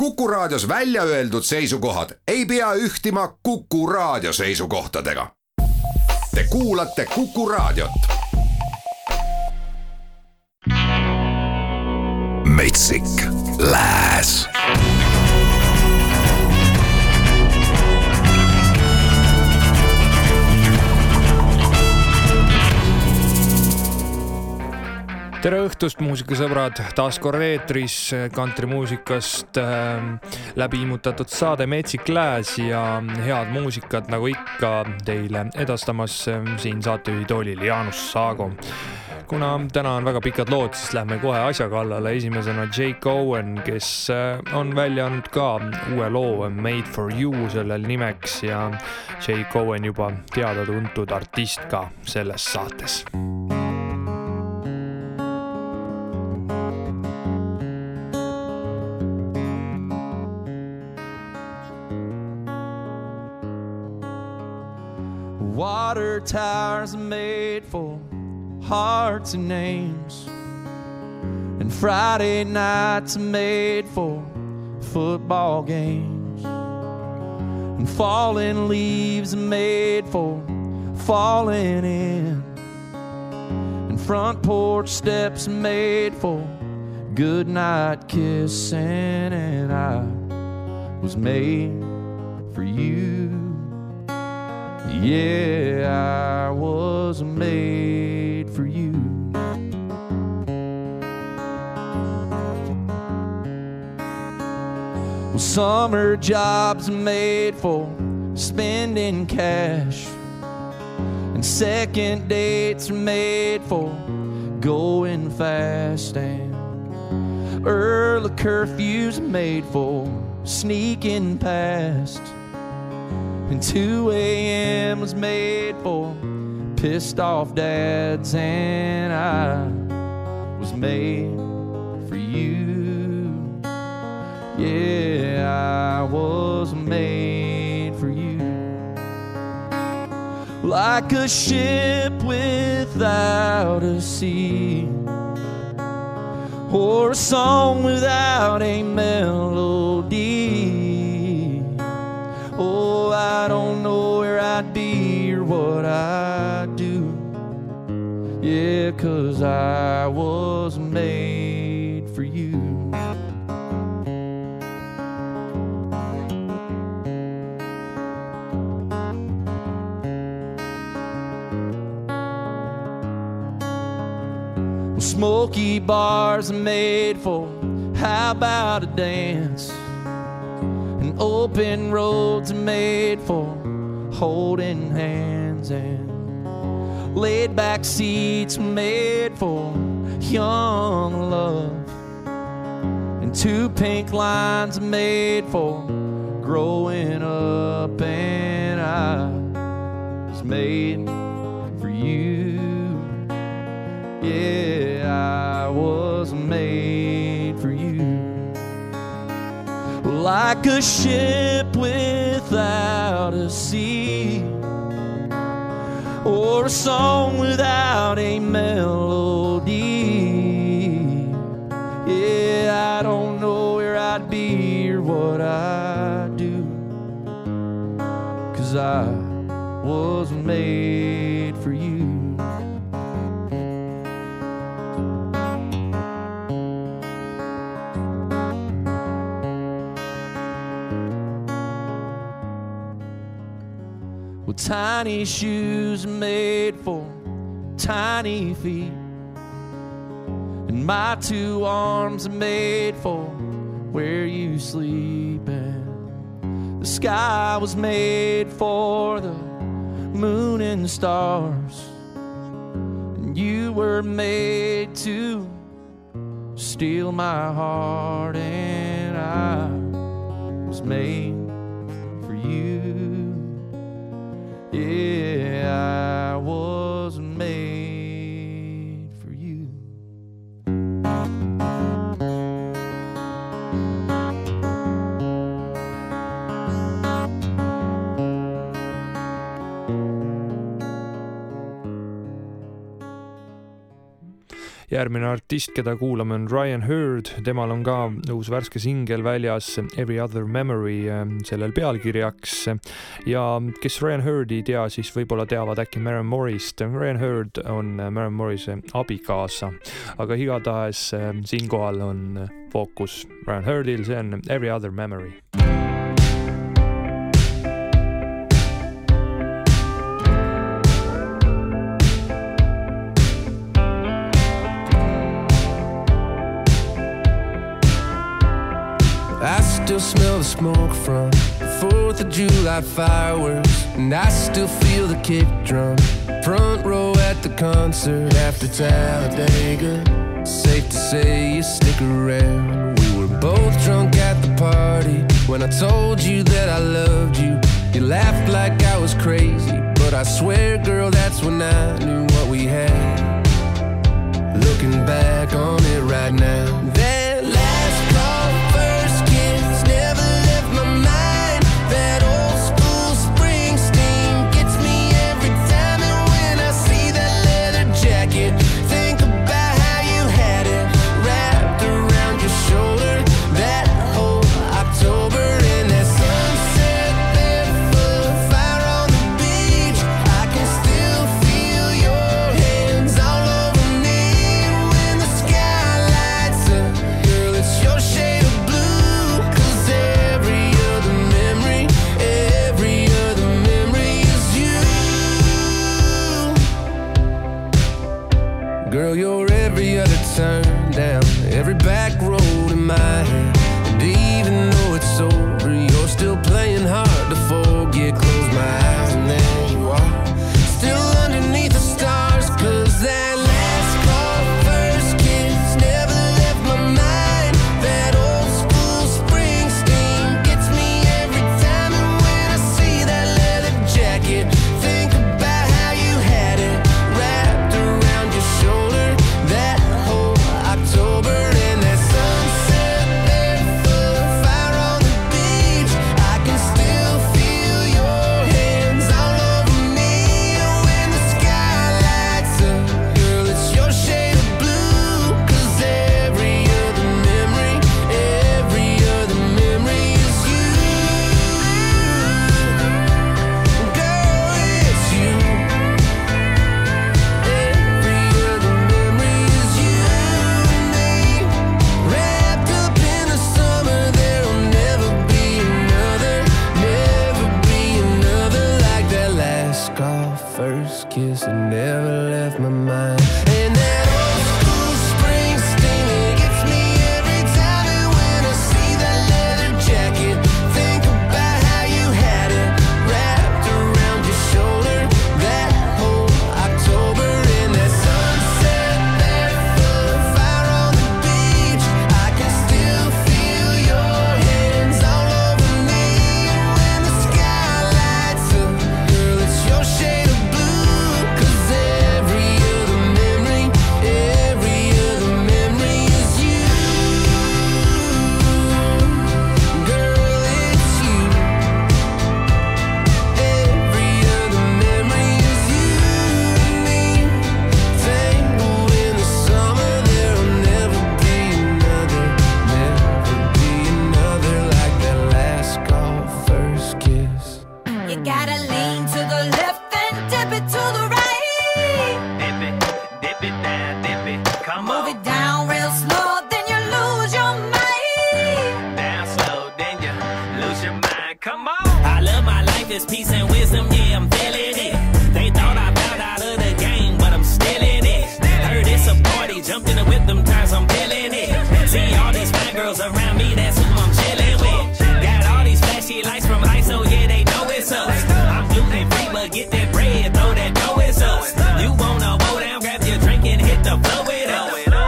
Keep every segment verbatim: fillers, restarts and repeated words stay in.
Kuku Raadios välja öeldud seisukohad ei pea ühtima Kuku Raadio seisukohtadega. Te kuulate Kuku Raadiot. Metsik Lääs. tere õhtust, muusikasõbrad, taas kord eetris kantrimuusikast äh, läbi immutatud saade Metsik Lääs ja head muusikat nagu ikka teile edastamas äh, siin saatejuhi toolil Jaanus Saago. Kuna täna on väga pikad lood, siis lähme kohe asja kallale. Esimesena Jake Owen, kes äh, on välja andnud ka uue loo Made for You sellel nimeks ja Jake Owen juba teada tuntud artist ka selles saates. Water towers are made for hearts and names, and Friday nights are made for football games, and falling leaves are made for falling in, and front porch steps are made for goodnight kissing, and I was made for you. Yeah, I was made for you. Well, summer jobs are made for spending cash, and second dates are made for going fast, and early curfews are made for sneaking past, and two a.m. was made for pissed off dads, and I was made for you. Yeah, I was made for you. Like a ship without a sea, or a song without a melody. Oh, I don't know where I'd be or what I'd do. Yeah, 'cause I was made for you. Well, smoky bars are made for how about a dance, and open roads are made for holding hands, and laid back seats are made for young love, and two pink lines are made for growing up, and I was made for you. Yeah, I was made for you. Like a ship without a sea, or a song without a melody. Yeah, I don't know where I'd be or what I'd do, 'cause I was made for you. Well, tiny shoes are made for tiny feet, and my two arms are made for where you sleep, and the sky was made for the moon and stars, and you were made to steal my heart, and I was made for you. Yeah, I was made for you. järgmine artist, keda kuulame, on Ryan Hurd. Temal on ka uus värske singel väljas Every Other Memory sellel pealkirjaks. Ja kes Ryan Hurdi ei tea, siis võib-olla teavad äkki Maren Morrist. Ryan Hurd on Maren Morrise abikaasa, aga igatahes siinkohal on fookus Ryan Hurdil, see on Every Other Memory. I still smell the smoke from the fourth of July fireworks, and I still feel the kick drum front row at the concert after Talladega. Safe to say you stick around. We were both drunk at the party when I told you that I loved you. You laughed like I was crazy, but I swear, girl, that's when I knew what we had. Looking back on it right now, that last call, first kiss, never left my mind. That old school Springsteen gets me every time, and when I see that leather jacket, think about how you had it wrapped around your shoulder. That whole October in that sunset there, full of fire on the beach. I can still feel your hands all over me when the sky lights up. Girl, it's your shade of blue, 'cause every other memory, every other memory is you. Girl, you're every other turn down, every back road in my head. And even though it's over, you're still playing hard to forget. Close my eyes and there you are, still underneath the stars. 'Cause that last call, first kiss, never left my mind. That old school Springsteen gets me every time, and when I see that leather jacket, think about how you had it wrapped around your shoulder. That whole October in that sunset there, full of fire on the beach. I can still feel your hands all over me when the sky lights up. Girl, it's your shade of blue, 'cause every other memory, every other memory is you. Girl, it's you. Every other memory is you and me, wrapped up in the summer. There'll never be another, never be another like that last call, first kiss, it never left my mind. And that old school Springsteen, it gets me every time, and when I see that leather jacket, think about how you had it wrapped around your shoulder. That whole October in that sunset there, full of fire on the beach. I can still feel your hands all over me when the sky lights up. Girl, it's your shade of blue, 'cause every other memory, every other memory is you. Girl, it's you. Every other memory is you and me, tangled in the summer. There'll never be another, never be another like that last call, first kiss. You gotta lean to the left and dip it to the right. Dip it, dip it down, dip it, come Move on. it down real slow, then you lose your mind. Down slow, then you lose your mind, come on. I love my life, it's peace and wisdom, yeah, I'm feeling it. They thought I found out of the game, but I'm still in it. Heard it's a party, jumped in it with them times, I'm feeling it. See all these fine girls around me, that's who I'm chilling with. Got all these flashy lights from I S O, yeah, they know it's us. I'm gluten free, but get that bread, throw that dough, it's us. You wanna go down, grab your drink and hit the flow with us.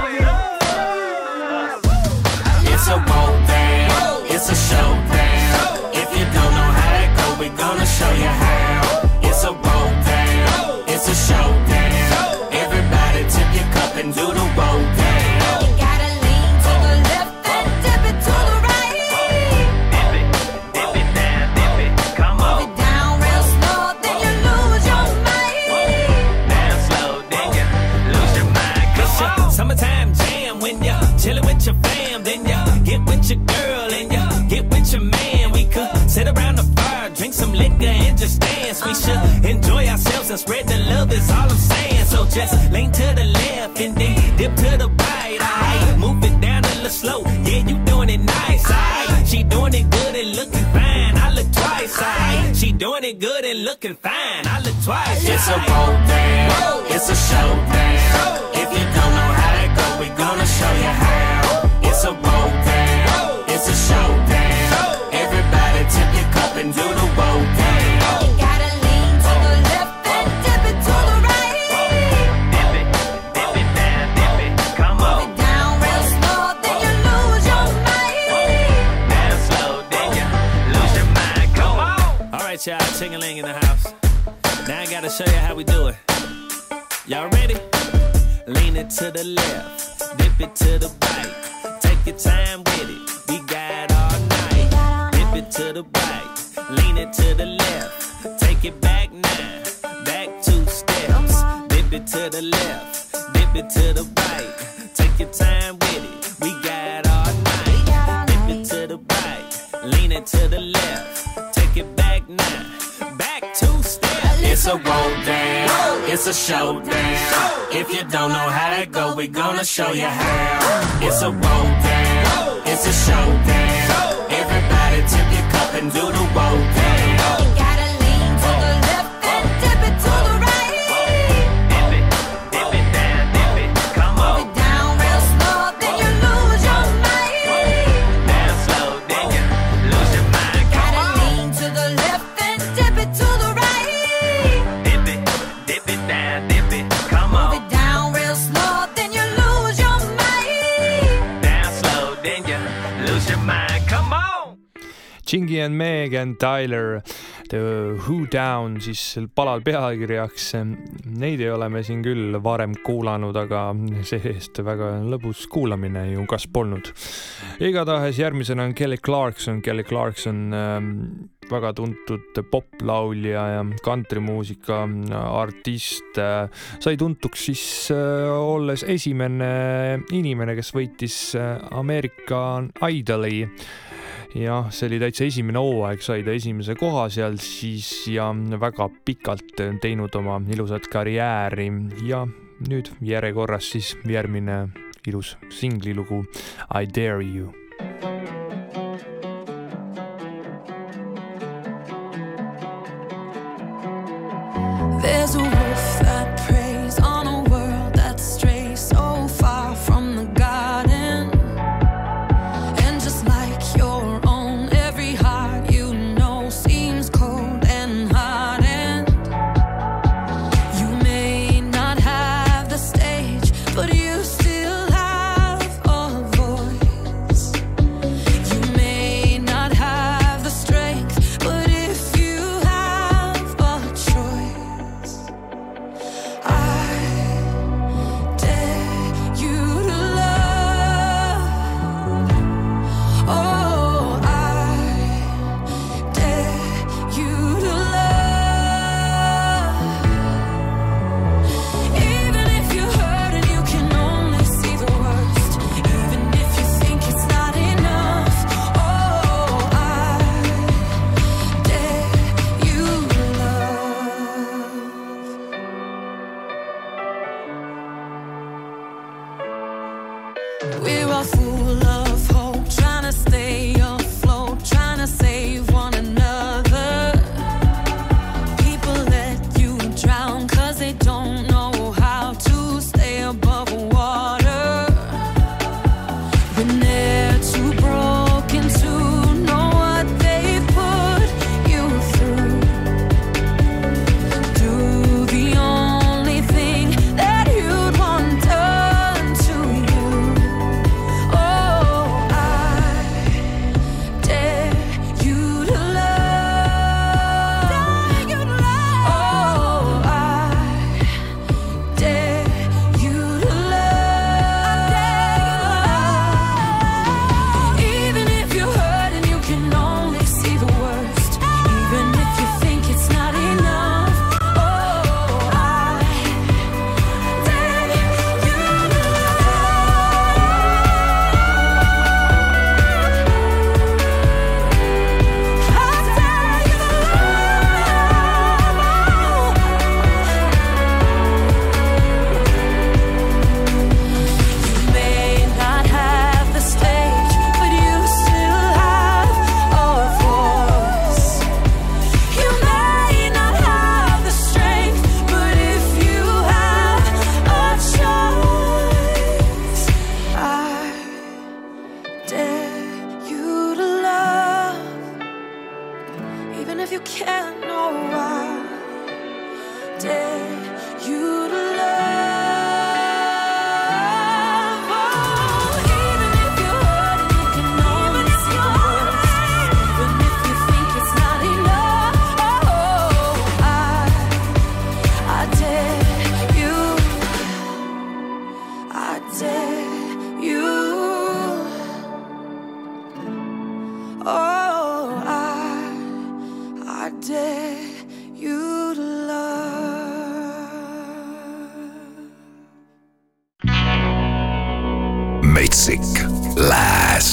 It's a boat down, it's a show down. If you don't know how that go, we gonna show you how. It's a boat down, it's a show down. Everybody tip your cup and do the roll down. You gotta lean to the left and dip it to the right. Dip it, dip it down, dip it, come Move on. it down real slow, then you lose your mind. Down slow, then you lose your mind, come on. some liquor and just dance. We should enjoy ourselves and spread the love is all I'm saying. So just lean to the left and then dip to the right. Alright, move it down a little slow. Yeah, you doing it nice. Alright, she doing it good and looking fine. I look twice. Alright, she doing it good and looking fine. I look twice. It's a bold down. It's a showdown. If you don't know how to go, we gonna show you how. It's a bold down. It's a showdown. Everybody tip your cup and do the bold down. You gotta lean to the left and dip it to the right. Dip it, dip it down, dip it. Come on. Move it down real slow, then you lose your mind. Down slow, then you lose your mind. Come on. All right, y'all, Ching-a-ling in the house. Now I gotta show you how we do it. Y'all ready? Lean it to the left, dip it to the right. Take your time with it, we got all night. Dip it to the right, lean it to the left. Take it back now, back two steps. Dip it to the left, dip it to the right. Take your time with it, we got all night. Dip it to the right, lean it to the left. Take it back now, back two steps. It's a roll down, it's a showdown. If you don't know how to go, we gonna show you how. It's a roll down, it's a showdown. Everybody tip your cup and do the roll down. You gotta lean to the left and dip it to the right. Dip it, dip it down, dip it. Come Move on. it down real slow, then you lose your mind. Down slow, then you lose your mind. Come Gotta on. lean to the left and dip it to the right. Dip it, dip it down, dip it. Come Move on. it down real slow, then you lose your mind. Down slow, then you lose your mind. Come on. Chingy and Megan Tyler, The Who Down siis palal pealkirjaks. Neid ei ole me siin küll varem kuulanud, aga see-eest väga lõbus kuulamine ju kas polnud. Igatahes järgmisena on Kelly Clarkson. Kelly Clarkson ähm, väga tuntud poplaulja ja kantrimuusika artist. Sai tuntuks siis äh, olles esimene inimene, kes võitis äh, American Idoli. Jah, see oli täitsa esimene hooaeg, sai ta esimese koha seal siis ja väga pikalt teinud oma ilusat karjääri ja nüüd järjekorras siis järgmine ilus singlilugu I Dare You. There's a wolf that preys on a world that strays so far from the garden. And just like your own, every heart you know seems cold and hardened. You may not have the stage, but you still have a voice. can't know why. Dare you to love. Oh, even if you're hurting, you can only see the worst. Even if you think it's not enough. Oh, I, I dare you. I dare you. Oh, I, I dare you to love. Metsik Lääs.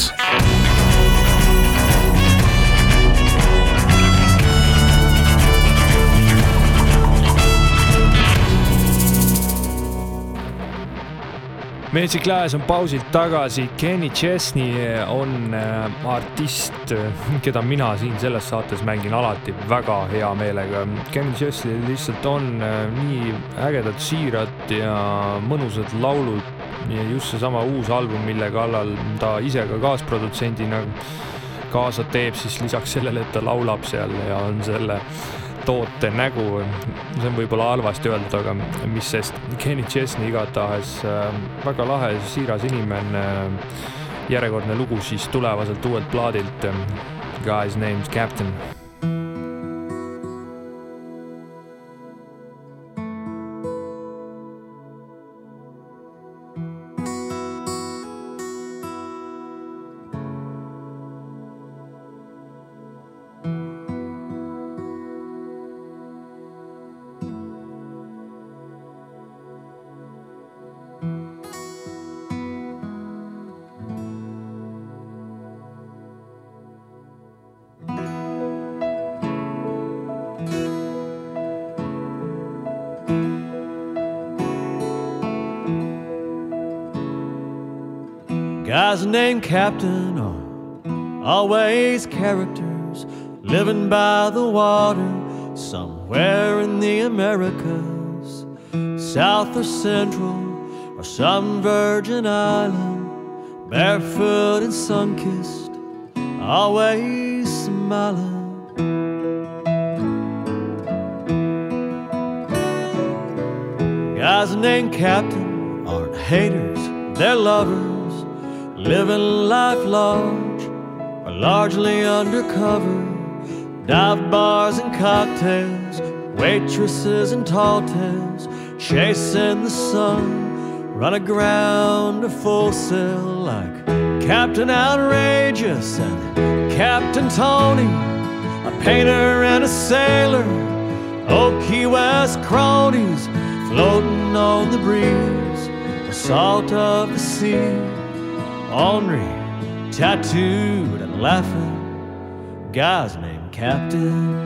Metsik Lääs on pausilt tagasi. Kenny Chesney on artist, keda mina siin selles saates mängin alati väga hea meelega. Kenny Chesney lihtsalt on nii ägedad, siirad ja mõnusad laulud ja just see sama uus album, mille kallal ta ise ka kaasprodutsendina kaasa teeb, siis lisaks sellele, et ta laulab seal ja on selle toote nägu. See on võib-olla halvasti öeldud, aga mis sest Kenny Chesney igatahes väga lahe, siiras inimene. Järjekordne lugu siis tulevaselt uuelt plaadilt. Guy's name's Captain. Guys named Captain are always characters living by the water somewhere in the Americas, South or Central or some virgin island, barefoot and sun-kissed, always smiling. Guys named Captain aren't haters, they're lovers, living life large or largely undercover. Dive bars and cocktails, waitresses and tall tales, chasing the sun, run aground or full sail like Captain Outrageous and Captain Tony, a painter and a sailor, old Key West cronies floating on the breeze, the salt of the sea. Ornery, tattooed and laughing, guys named Captain.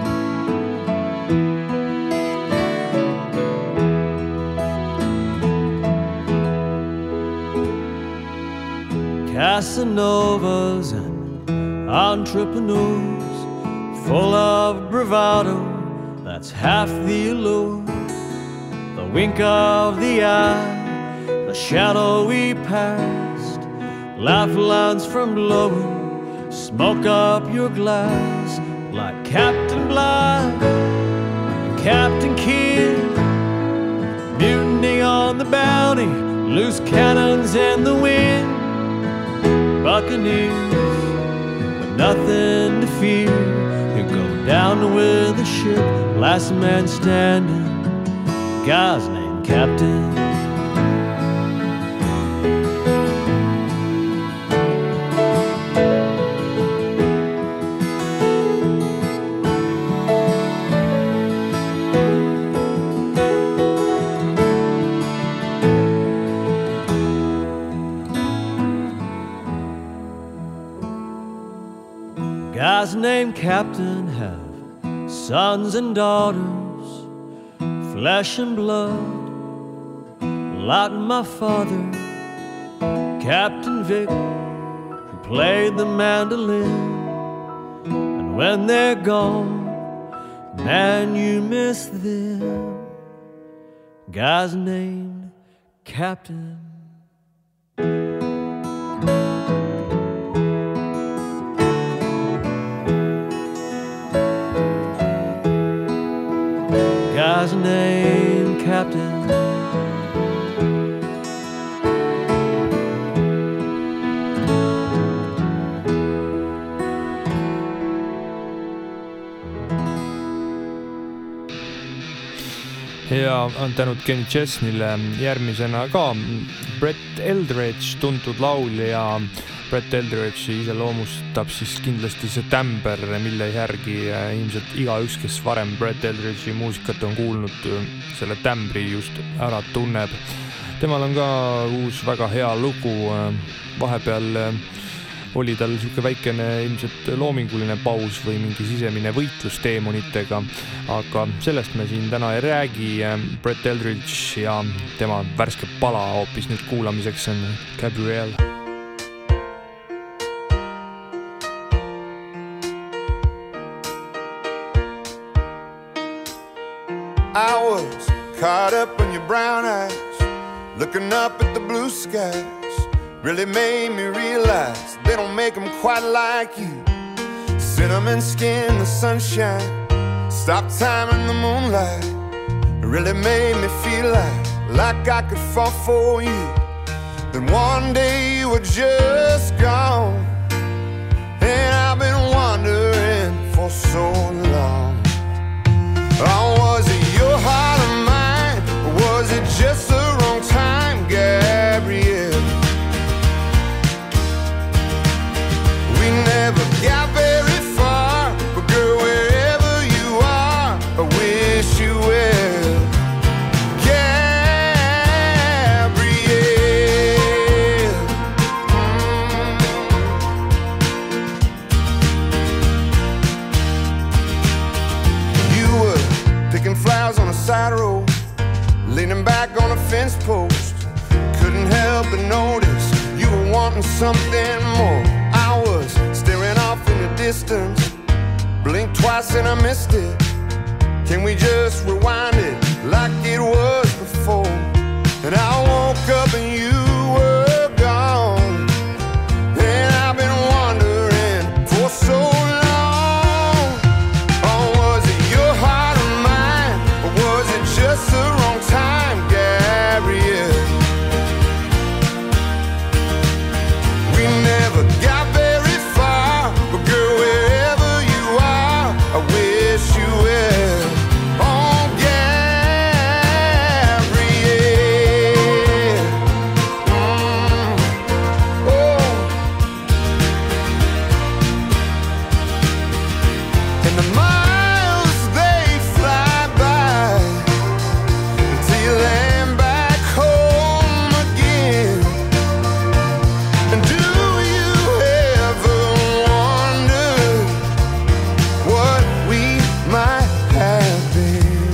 Casanovas and entrepreneurs, full of bravado, that's half the allure. The wink of the eye, the shadowy past, lifelines from blowing smoke up your glass like Captain Bligh and Captain Kidd. Mutiny on the Bounty, loose cannons in the wind. Buccaneers with nothing to fear, who go down with the ship, last man standing, guys named Captain. Guys named Captain have sons and daughters, flesh and blood, like my father, Captain Vic, who played the mandolin. And when they're gone, man, you miss them. Guys named Captain. guy's name, Captain. Ja on tänud Kenny Chesney'le. Järgmisena ka Brett Eldredge, tuntud laulja. Brett Eldredge'i iseloomustab siis kindlasti see tämber, mille järgi ilmselt igaüks, kes varem Brett Eldredge'i muusikat on kuulnud, selle tämbri just ära tunneb. Temal on ka uus väga hea lugu. Vahepeal oli tal siuke väikene ilmselt loominguline paus või mingi sisemine võitlus teemonitega, aga sellest me siin täna ei räägi. Brett Eldredge ja tema värske pala hoopis nüüd kuulamiseks on Gabrielle. I was caught up in your brown eyes, looking up at the blue skies. Really made me realize they don't make them quite like you. Cinnamon skin, the sunshine, stop time in the moonlight. It really made me feel like, like I could fall for you. Then one day you were just gone, and I've been wondering for so long. Oh, was it your heart or mine, or was it just the wrong time, Gabrielle? We never got very far, but girl, wherever you are, I wish you well. Gabrielle, mm. You were picking flowers on a side road, leaning back on a fence post. Couldn't help but notice you were wanting something more. I was staring off in the distance, blinked twice and I missed it. Can we just rewind it like it was before? And I woke up and you were gone, and I've been wondering for so long. Oh, was it your heart or mine, or was it just the wrong time, Gabrielle? We never got very far, but girl, wherever you are, I wish you well. Oh, Gabrielle, mm. Oh. And the miles they fly by until you land back home again. And do you ever wonder what we might have been?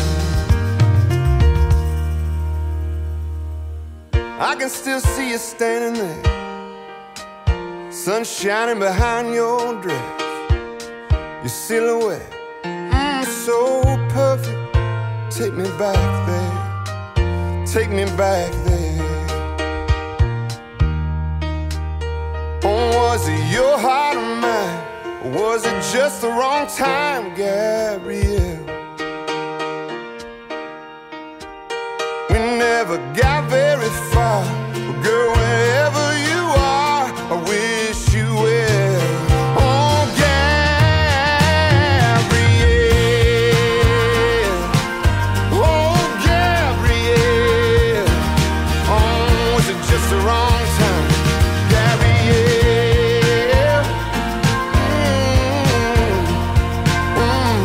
I can still see you standing there, sun shining behind your dress, your silhouette, mm, so perfect. Take me back there, take me back there. Oh, was it your heart or mine, or was it just the wrong time, Gabrielle? We never got very far, but girl, wherever you are, I wish you well. Oh, Gabrielle, oh, Gabrielle. Oh, was it just the wrong time, Gabrielle? Mm, mm.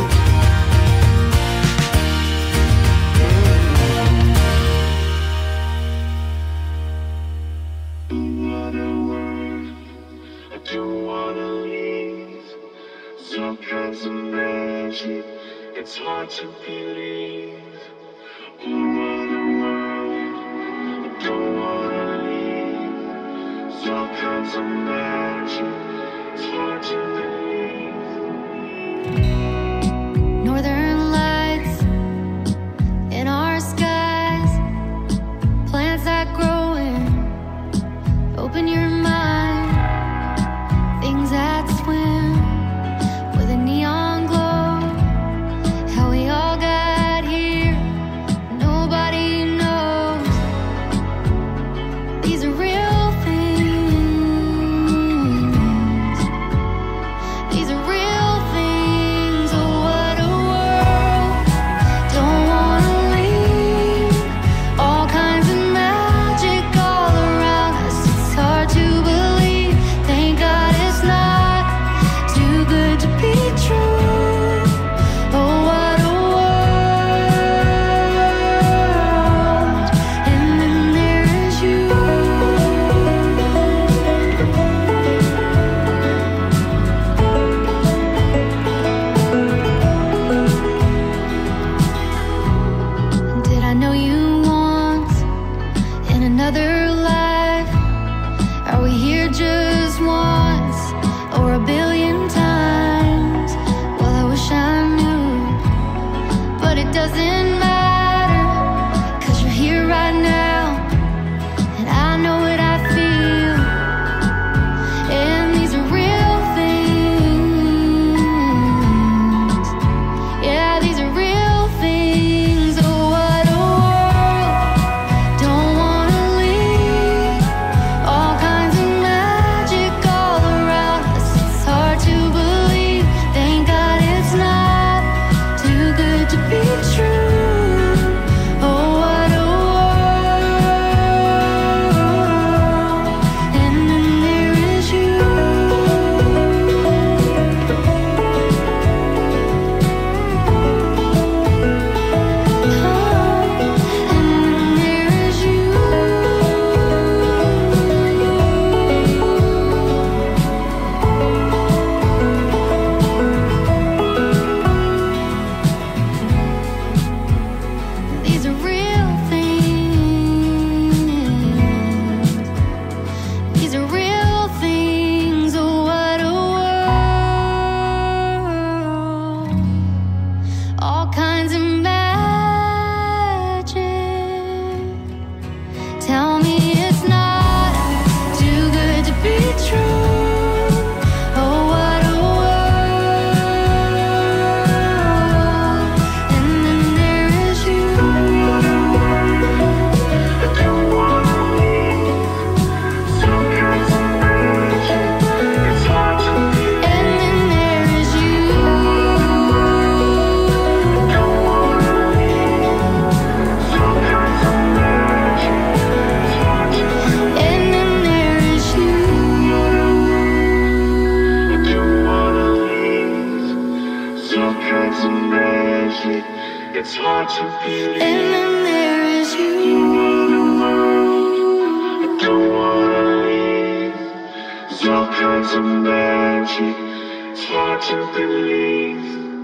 I don't wanna leave. Some kinds of magic, it's hard to believe. You are the world. I don't wanna leave. Some kinds of magic, it's hard to believe. Northern lights in our skies, plants that grow in, open your mind, things that swim with a neon glow, how we all got here it's hard to believe. And then there is you. I don't wanna leave. There's all kinds of magic. It's hard to believe.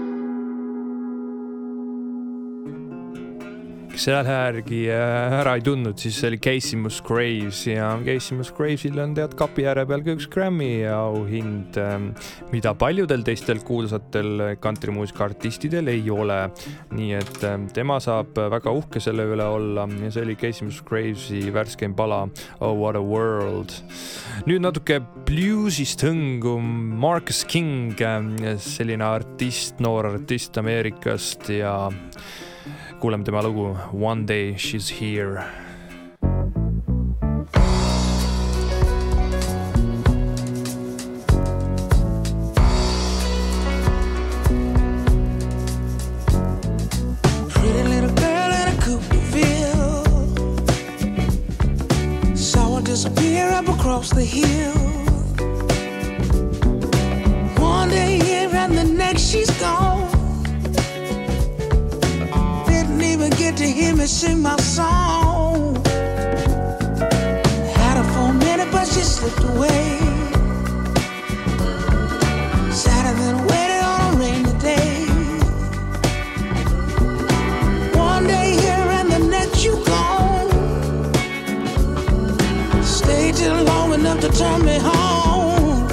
kes selle järgi ära ei tundnud, siis see oli Casey Musgraves ja Casey Musgravesil on tead kapi ääre peal ka üks Grammy auhind, mida paljudel teistel kuulsatel kantrimuusika artistidel ei ole. Nii et tema saab väga uhke selle üle olla ja see oli Casey Musgravesi värskeim pala Oh What a World. Nüüd natuke bluesist hõngu Marcus King, selline artist, noor artist Ameerikast ja kuuleme tema lugu One Day She's Here. Pretty little girl in a Cooperville, saw her disappear up across the hill. One day here and the next she's gone. Even get to hear me sing my song. Had her for a minute but she slipped away. Sadder than waiting on a rainy day. One day here and the next you gone. Stayed till long enough to turn me home.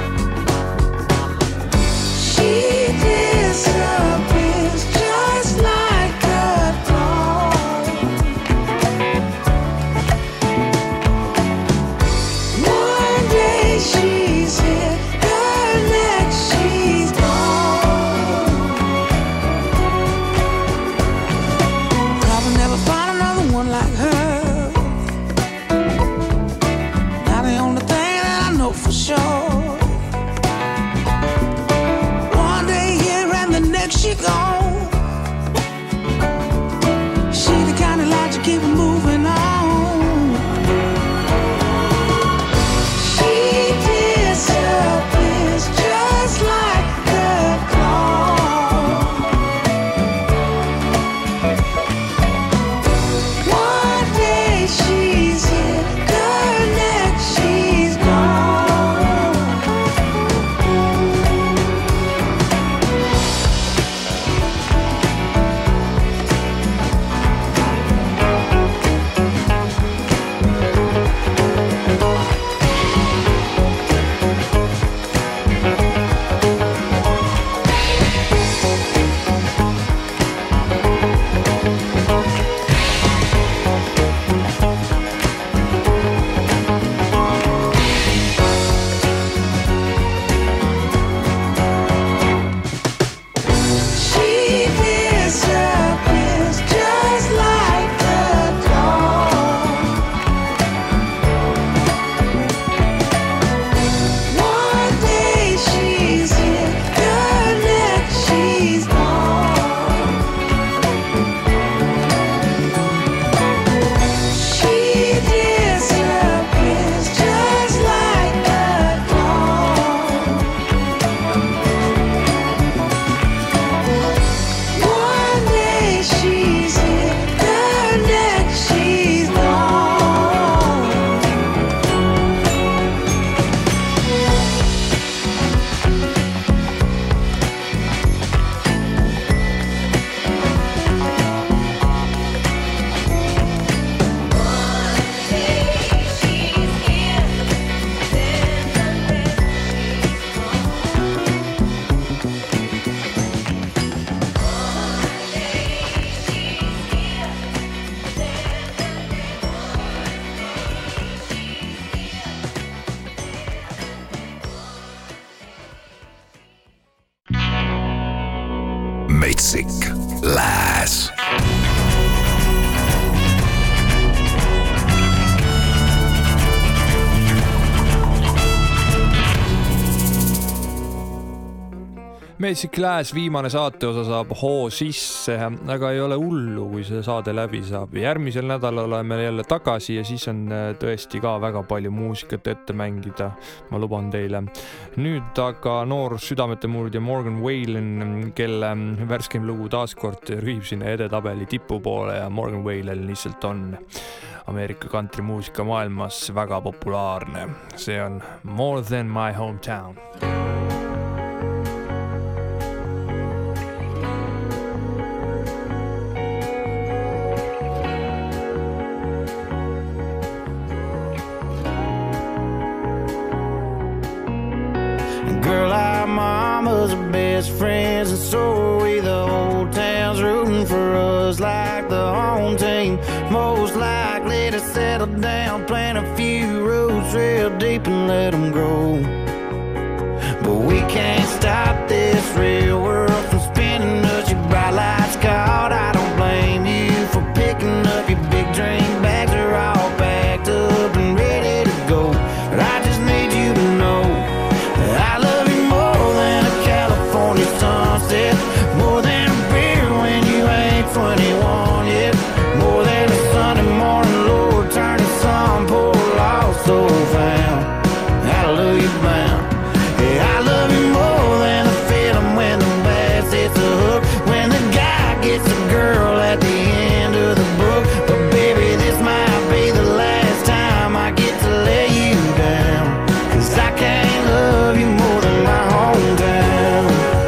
She disappears just like she's here, the next she's gone. Probably never find another one like her. Not the only thing that I know for sure. One day here and the next she gone. She the kind of light to keep moving on. Just like the clock. One day she's here, the next she's gone. Metsik Lääs. Magic Glass viimane saate osa saab hoo sisse, aga ei ole hullu, kui see saade läbi saab. Järgmisel nädalal oleme jälle tagasi ja siis on tõesti ka väga palju muusikat ette mängida, ma luban teile. Nüüd aga noor südamete murdja Morgan Wallen, kelle värskem lugu taaskord rühib sinna edetabeli tipu poole ja Morgan Wallen lihtsalt on Ameerika kantrimuusika maailmas väga populaarne. See on More Than My Hometown. Girl, our mamas are best friends, and so are we. The whole town's rooting for us like the home team. Most likely to settle down, plant a few roots real deep and let them grow. But we can't stop this real world from spinning us. Your bright lights caught, I don't blame you for picking up your big drink bags. Are all packed up and ready to go. But I just need you to know that I love you more than a California sunset, more than a beer when you ain't twenty-one yet, more than a Sunday morning, Lord, turn the sun, poor lost soul found, hallelujah bound. Yeah, I love you more than the feeling when the bass hits the hook, when the guy gets a girl at the end of the book. But baby, this might be the last time I get to lay you down, 'cause I can't love you more than my hometown.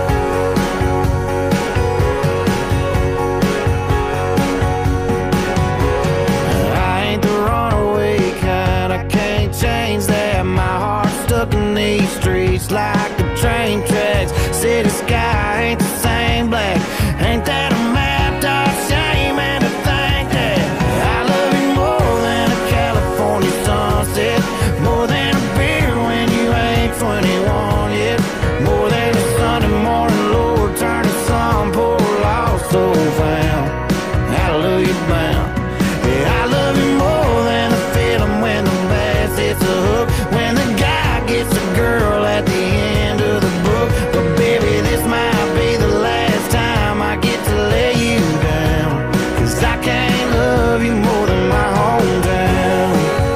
I ain't the runaway kind, I can't change that. My heart's stuck in these streets like the train tracks. City sky ain't the same black. Ain't that a map, dark shame, and to think that I love you more than a California sunset, more than a beer when you ain't twenty-one yet, more than a Sunday morning, Lord, turn the sun, poor lost soul found, hallelujah bound. Yeah, I love you more than the feeling when the bass hits the hook, when the guy gets a girl at the end of the book. But baby, this might be the last time I get to lay you down, 'cause I can't love you more than my hometown.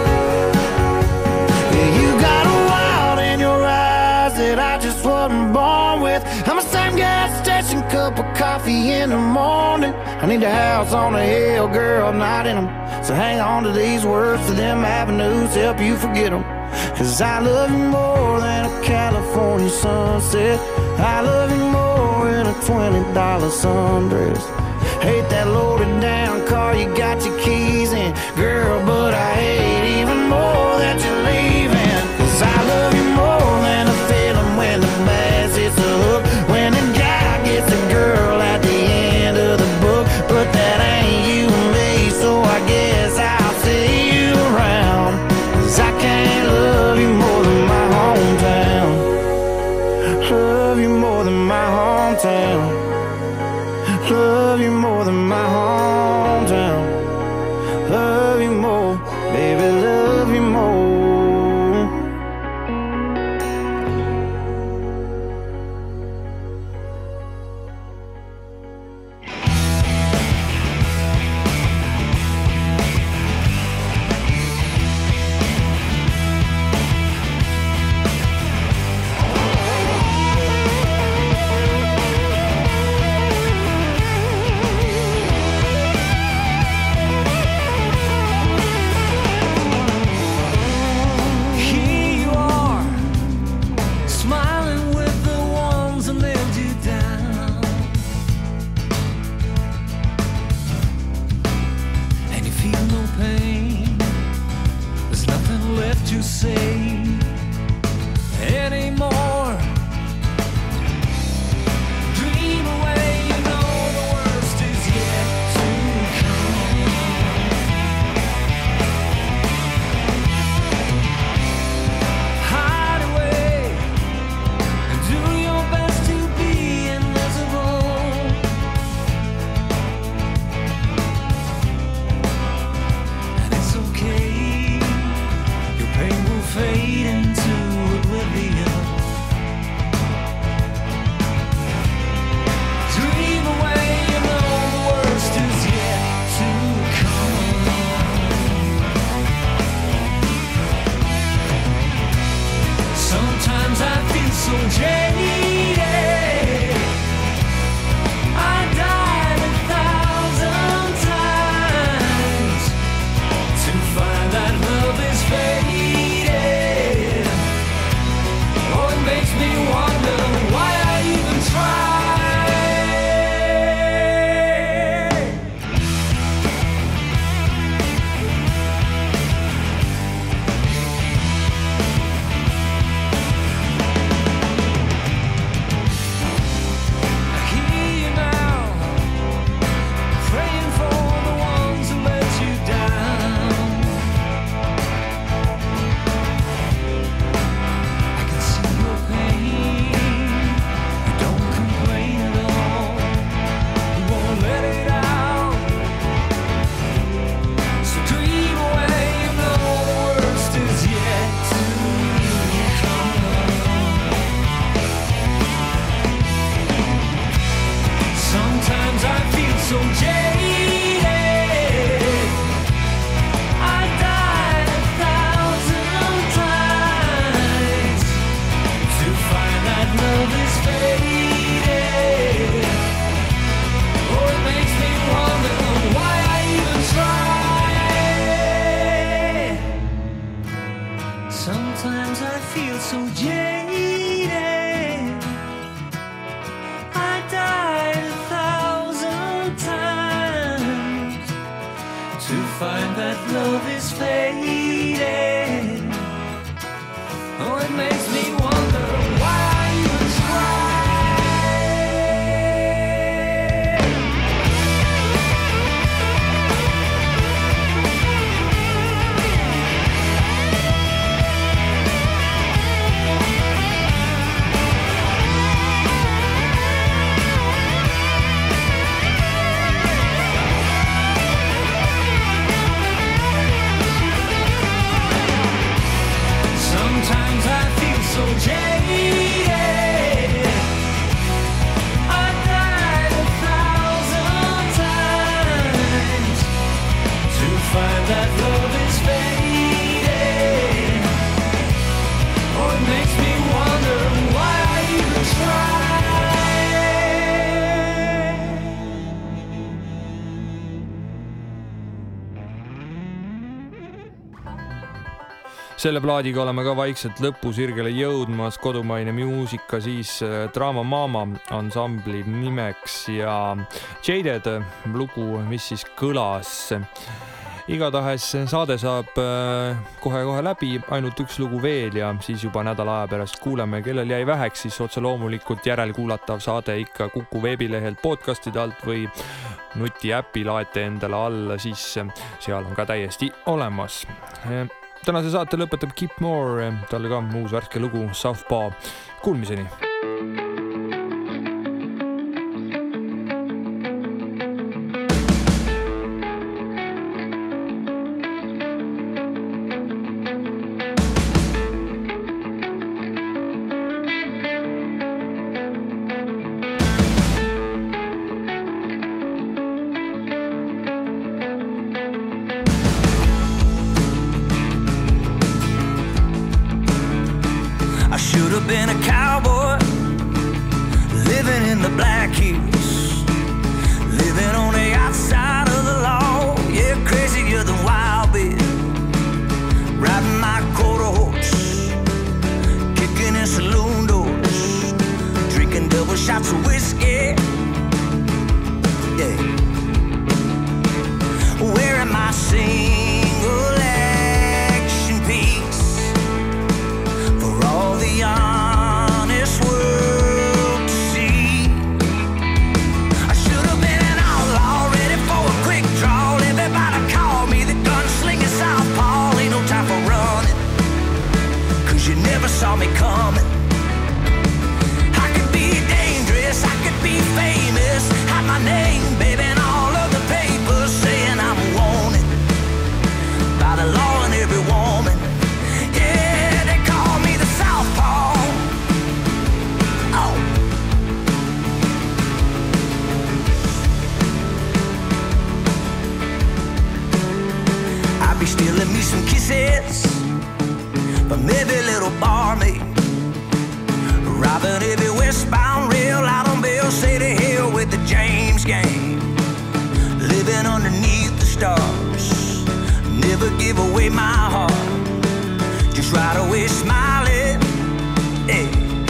Yeah, you got a wild in your eyes that I just wasn't born with. I'm the same gas station, cup of coffee in the morning. I need a house on a hill, girl, not in them. So hang on to these words, to them avenues, help you forget them. 'Cause I love you more than a California sunset, I love you more than a twenty dollar sundress. Hate that loaded down car you got your keys in, girl, but I hate even more that you're leaving. 'Cause I love you more than a feeling when the bass hits the hook, when the guy gets a girl at the end of the book. But that ain't you and me, so I guess I'll see you around, 'cause I can't love you more than my hometown. Love you more than my hometown. Love you more than my hometown. Love you more, baby, love you more. so jaded. I died a thousand times to find that love is faded. Oh, it makes me wonder why I even try. Sometimes I feel so jaded. I died a thousand times to find that love is faded. Oh, it makes me wonder why I even try. Sometimes I feel so jaded. I died a thousand times to find that love is faded. Oh, it makes me wonder why I even try. Selle plaadiga oleme ka vaikselt lõpusirgele jõudmas. Kodumaine muusika siis Drama Mama ansambli nimeks ja Jaded lugu, mis siis kõlas. Igatahes saade saab kohe-kohe läbi, ainult üks lugu veel ja siis juba nädala aja pärast kuuleme. Kellel jäi väheks, siis otse loomulikult järelkuulatav saade ikka Kuku veebilehelt podcastide alt või nuti äpi laete endale alla, siis seal on ka täiesti olemas. Tänase saate lõpetab Kip Moore, talle ka uus värske lugu Southpaw. Kuulmiseni! I should have been a cowboy, living in the Black Hills, living on the outside of the law. Yeah, crazier than Wild Bill, riding my quarter horse, kicking in saloon doors, drinking double shots of whiskey. Yeah, wearing my single action piece for all the honest world to see. I should have been an outlaw, ready for a quick draw. Everybody called me the gunslinger Southpaw. Ain't no time for running, cause you never saw me coming. I could be dangerous, I could be famous, had my name, baby, and all of the papers saying I'm wanted by the law and every woman. Yeah, they call me the Southpaw. Oh. I'd be stealing me some kisses from every little barmaid, robbing every westbound rail out on bail. Say to hell with the James gang, living underneath the stars, never give away my heart, just right away smiling. Hey.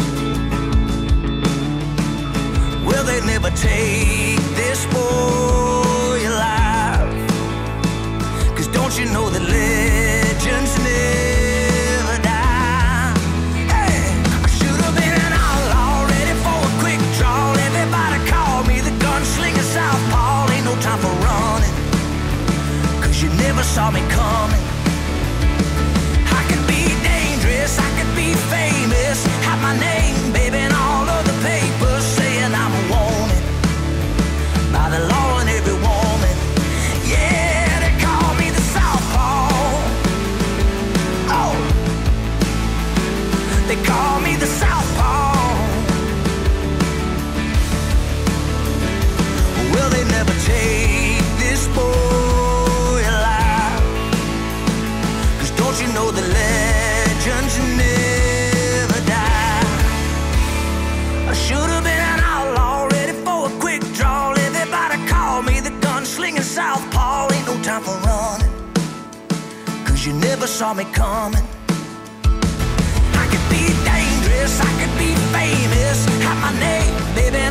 Well, they never take this boy alive, cause don't you know that legends never die. Hey, I should have been an outlaw, ready for a quick draw. Everybody called me the gunslinger Southpaw. Ain't no time for running, cause you never saw me coming. I could be dangerous, I could be famous, have my name, baby, and all of the papers saying I'm wanted 'cause you never saw me coming. I could be dangerous, I could be famous, have my name, baby,